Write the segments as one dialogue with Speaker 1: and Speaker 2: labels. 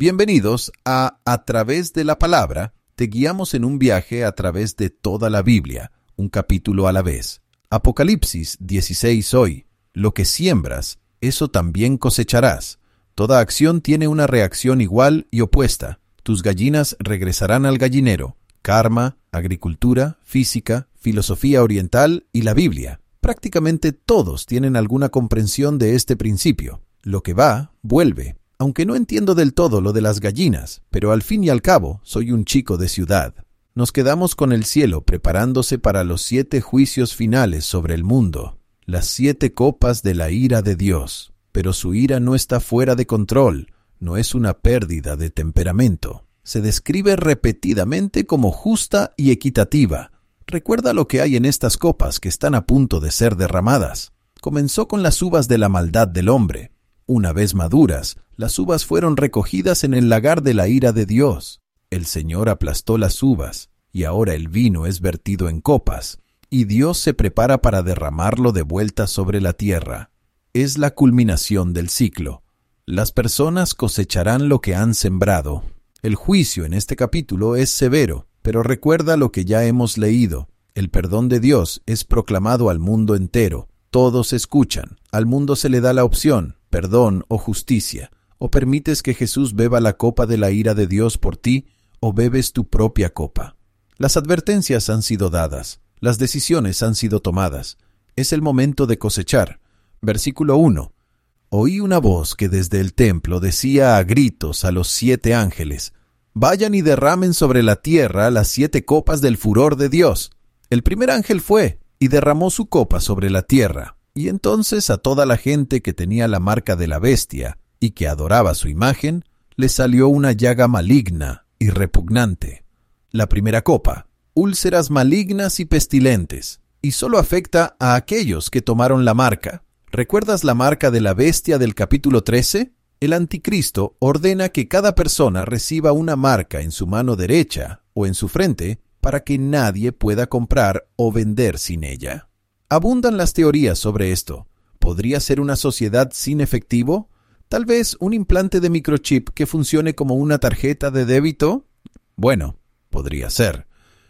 Speaker 1: Bienvenidos a través de la palabra. Te guiamos en un viaje a través de toda la Biblia, un capítulo a la vez. Apocalipsis 16 hoy. Lo que siembras, eso también cosecharás. Toda acción tiene una reacción igual y opuesta. Tus gallinas regresarán al gallinero. Karma, agricultura, física, filosofía oriental y la Biblia. Prácticamente todos tienen alguna comprensión de este principio. Lo que va, vuelve. Aunque no entiendo del todo lo de las gallinas, pero al fin y al cabo soy un chico de ciudad. Nos quedamos con el cielo preparándose para los 7 juicios finales sobre el mundo, las 7 copas de la ira de Dios. Pero su ira no está fuera de control, no es una pérdida de temperamento. Se describe repetidamente como justa y equitativa. Recuerda lo que hay en estas copas que están a punto de ser derramadas. Comenzó con las uvas de la maldad del hombre. Una vez maduras, las uvas fueron recogidas en el lagar de la ira de Dios. El Señor aplastó las uvas, y ahora el vino es vertido en copas, y Dios se prepara para derramarlo de vuelta sobre la tierra. Es la culminación del ciclo. Las personas cosecharán lo que han sembrado. El juicio en este capítulo es severo, pero recuerda lo que ya hemos leído. El perdón de Dios es proclamado al mundo entero. Todos escuchan. Al mundo se le da la opción, perdón o justicia. O permites que Jesús beba la copa de la ira de Dios por ti, o bebes tu propia copa. Las advertencias han sido dadas. Las decisiones han sido tomadas. Es el momento de cosechar. Versículo 1. Oí una voz que desde el templo decía a gritos a los 7 ángeles, vayan y derramen sobre la tierra las 7 copas del furor de Dios. El primer ángel fue y derramó su copa sobre la tierra, y entonces a toda la gente que tenía la marca de la bestia y que adoraba su imagen, le salió una llaga maligna y repugnante. La primera copa, úlceras malignas y pestilentes, y solo afecta a aquellos que tomaron la marca. ¿Recuerdas la marca de la bestia del capítulo 13? El anticristo ordena que cada persona reciba una marca en su mano derecha o en su frente para que nadie pueda comprar o vender sin ella. Abundan las teorías sobre esto. ¿Podría ser una sociedad sin efectivo? ¿Tal vez un implante de microchip que funcione como una tarjeta de débito? Bueno, podría ser.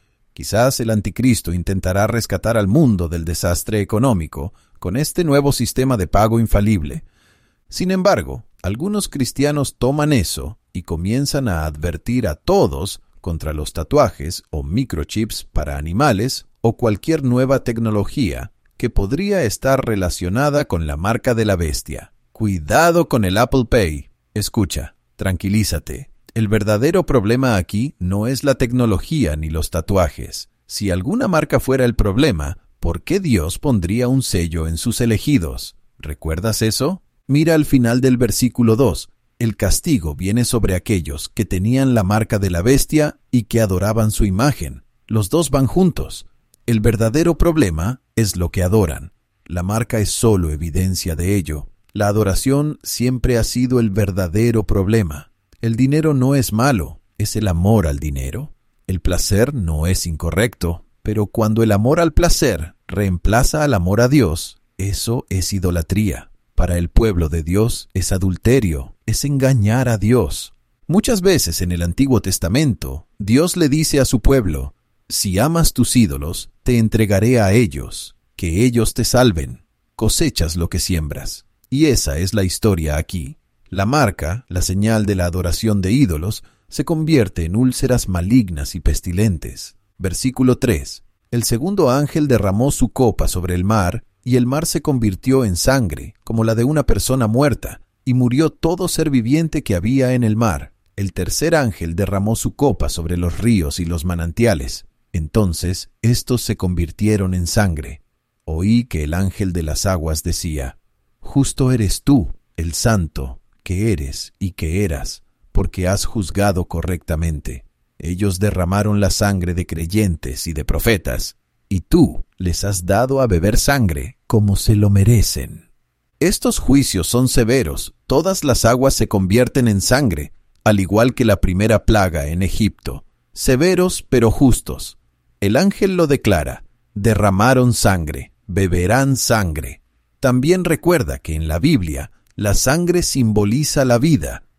Speaker 1: Quizás el anticristo intentará rescatar al mundo del desastre económico con este nuevo sistema de pago infalible. Sin embargo, algunos cristianos toman eso y comienzan a advertir a todos contra los tatuajes o microchips para animales o cualquier nueva tecnología que podría estar relacionada con la marca de la bestia. Cuidado con el Apple Pay. Escucha, tranquilízate. El verdadero problema aquí no es la tecnología ni los tatuajes. Si alguna marca fuera el problema, ¿por qué Dios pondría un sello en sus elegidos? ¿Recuerdas eso? Mira al final del versículo 2. El castigo viene sobre aquellos que tenían la marca de la bestia y que adoraban su imagen. Los dos van juntos. El verdadero problema es lo que adoran. La marca es solo evidencia de ello. La adoración siempre ha sido el verdadero problema. El dinero no es malo, es el amor al dinero. El placer no es incorrecto, pero cuando el amor al placer reemplaza al amor a Dios, eso es idolatría. Para el pueblo de Dios es adulterio, es engañar a Dios. Muchas veces en el Antiguo Testamento, Dios le dice a su pueblo, si amas tus ídolos, te entregaré a ellos, que ellos te salven. Cosechas lo que siembras. Y esa es la historia aquí. La marca, la señal de la adoración de ídolos, se convierte en úlceras malignas y pestilentes. Versículo 3. El segundo ángel derramó su copa sobre el mar, y el mar se convirtió en sangre, como la de una persona muerta, y murió todo ser viviente que había en el mar. El tercer ángel derramó su copa sobre los ríos y los manantiales. Entonces, estos se convirtieron en sangre. Oí que el ángel de las aguas decía, justo eres tú, el santo, que eres y que eras, porque has juzgado correctamente. Ellos derramaron la sangre de creyentes y de profetas, y tú les has dado a beber sangre como se lo merecen. Estos juicios son severos, todas las aguas se convierten en sangre, al igual que la primera plaga en Egipto. Severos pero justos. El ángel lo declara, derramaron sangre, beberán sangre. También recuerda que en la Biblia, la sangre simboliza la vida,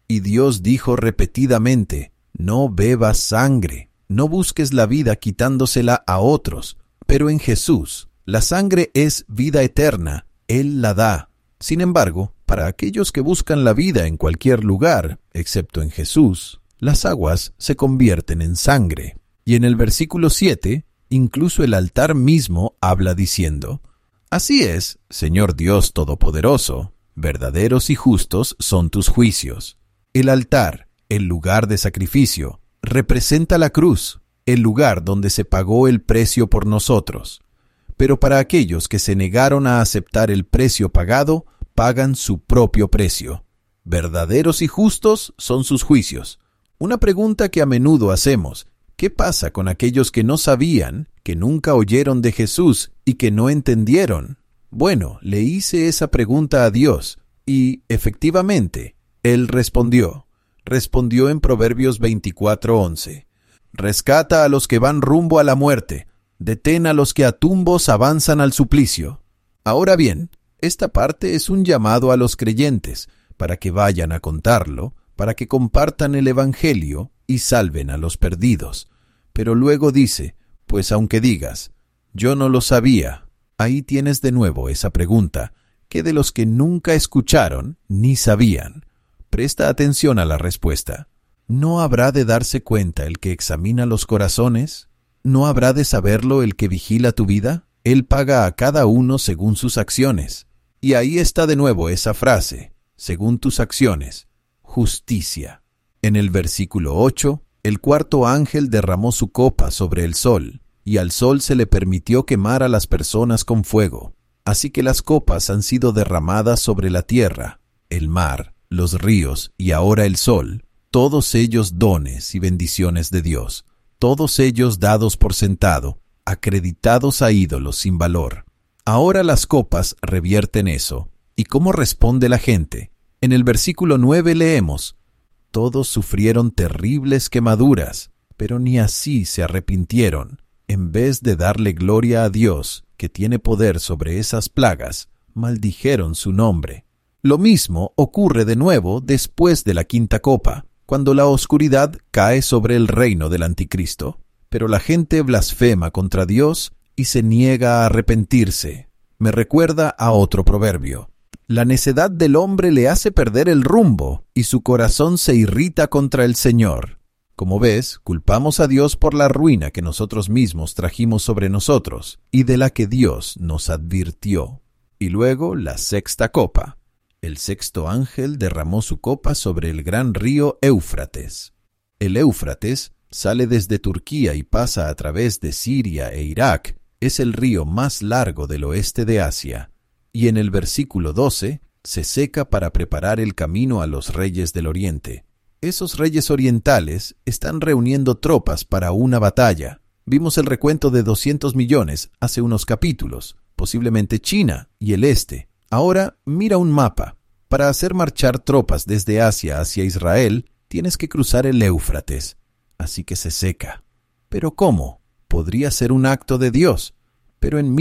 Speaker 1: Y Dios dijo repetidamente, no bebas sangre, no busques la vida quitándosela a otros, pero en Jesús, la sangre es vida eterna, Él la da. Sin embargo, para aquellos que buscan la vida en cualquier lugar, excepto en Jesús, las aguas se convierten en sangre. Y en el versículo 7, incluso el altar mismo habla diciendo, así es, Señor Dios Todopoderoso, verdaderos y justos son tus juicios. El altar, el lugar de sacrificio, representa la cruz, el lugar donde se pagó el precio por nosotros. Pero para aquellos que se negaron a aceptar el precio pagado, pagan su propio precio. Verdaderos y justos son sus juicios. Una pregunta que a menudo hacemos, ¿qué pasa con aquellos que no sabían, que nunca oyeron de Jesús y que no entendieron? Bueno, le hice esa pregunta a Dios y, efectivamente, Él respondió. Respondió en Proverbios 24:11. Rescata a los que van rumbo a la muerte, detén a los que a tumbos avanzan al suplicio. Ahora bien, esta parte es un llamado a los creyentes, para que vayan a contarlo, para que compartan el Evangelio y salven a los perdidos. Pero luego dice, pues aunque digas, yo no lo sabía, ahí tienes de nuevo esa pregunta, ¿qué de los que nunca escucharon ni sabían? Presta atención a la respuesta. ¿No habrá de darse cuenta el que examina los corazones? ¿No habrá de saberlo el que vigila tu vida? Él paga a cada uno según sus acciones. Y ahí está de nuevo esa frase, según tus acciones, justicia. En el versículo 8, el cuarto ángel derramó su copa sobre el sol, y al sol se le permitió quemar a las personas con fuego. Así que las copas han sido derramadas sobre la tierra, el mar, los ríos y ahora el sol, todos ellos dones y bendiciones de Dios, todos ellos dados por sentado, acreditados a ídolos sin valor. Ahora las copas revierten eso. ¿Y cómo responde la gente? En el versículo 9 leemos, todos sufrieron terribles quemaduras, pero ni así se arrepintieron. En vez de darle gloria a Dios, que tiene poder sobre esas plagas, maldijeron su nombre. Lo mismo ocurre de nuevo después de la quinta copa, cuando la oscuridad cae sobre el reino del anticristo. Pero la gente blasfema contra Dios y se niega a arrepentirse. Me recuerda a otro proverbio. La necedad del hombre le hace perder el rumbo y su corazón se irrita contra el Señor. Como ves, culpamos a Dios por la ruina que nosotros mismos trajimos sobre nosotros y de la que Dios nos advirtió. Y luego la sexta copa. El sexto ángel derramó su copa sobre el gran río Éufrates. El Éufrates sale desde Turquía y pasa a través de Siria e Irak. Es el río más largo del oeste de Asia. Y en el versículo 12 se seca para preparar el camino a los reyes del oriente. Esos reyes orientales están reuniendo tropas para una batalla. Vimos el recuento de 200 millones hace unos capítulos, posiblemente China y el este. Ahora mira un mapa. Para hacer marchar tropas desde Asia hacia Israel, tienes que cruzar el Éufrates. Así que se seca. ¿Pero cómo? Podría ser un acto de Dios. Pero en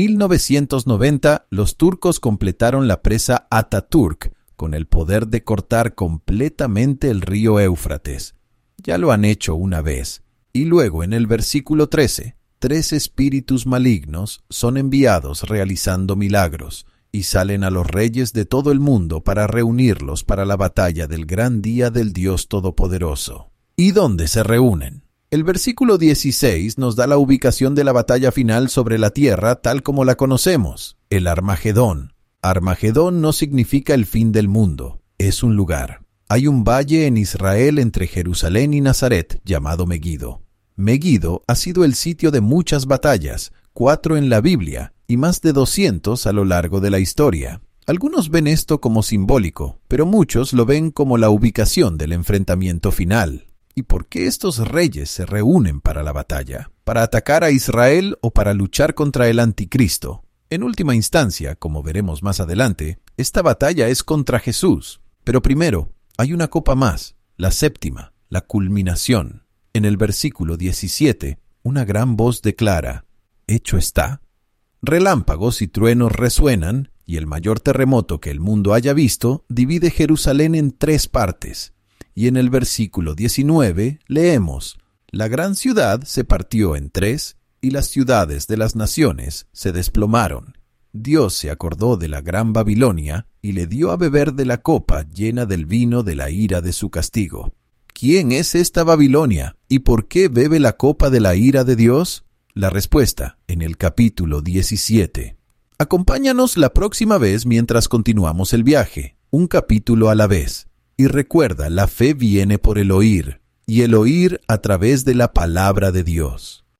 Speaker 1: 1990 los turcos completaron la presa Ataturk con el poder de cortar completamente el río Éufrates. Ya lo han hecho una vez. Y luego en el versículo 13, 3 espíritus malignos son enviados realizando milagros y salen a los reyes de todo el mundo para reunirlos para la batalla del gran día del Dios Todopoderoso. ¿Y dónde se reúnen? El versículo 16 nos da la ubicación de la batalla final sobre la tierra tal como la conocemos, el Armagedón. Armagedón no significa el fin del mundo, es un lugar. Hay un valle en Israel entre Jerusalén y Nazaret llamado Meguido. Meguido ha sido el sitio de muchas batallas, 4 en la Biblia y más de 200 a lo largo de la historia. Algunos ven esto como simbólico, pero muchos lo ven como la ubicación del enfrentamiento final. ¿Y por qué estos reyes se reúnen para la batalla? ¿Para atacar a Israel o para luchar contra el anticristo? En última instancia, como veremos más adelante, esta batalla es contra Jesús. Pero primero, hay una copa más, la séptima, la culminación. En el versículo 17, una gran voz declara, «Hecho está». Relámpagos y truenos resuenan, y el mayor terremoto que el mundo haya visto divide Jerusalén en 3 partes. Y en el versículo 19 leemos: La gran ciudad se partió en tres, y las ciudades de las naciones se desplomaron. Dios se acordó de la gran Babilonia y le dio a beber de la copa llena del vino de la ira de su castigo. ¿Quién es esta Babilonia? ¿Y por qué bebe la copa de la ira de Dios? La respuesta en el capítulo 17. Acompáñanos la próxima vez mientras continuamos el viaje, un capítulo a la vez. Y recuerda, la fe viene por el oír, y el oír a través de la palabra de Dios.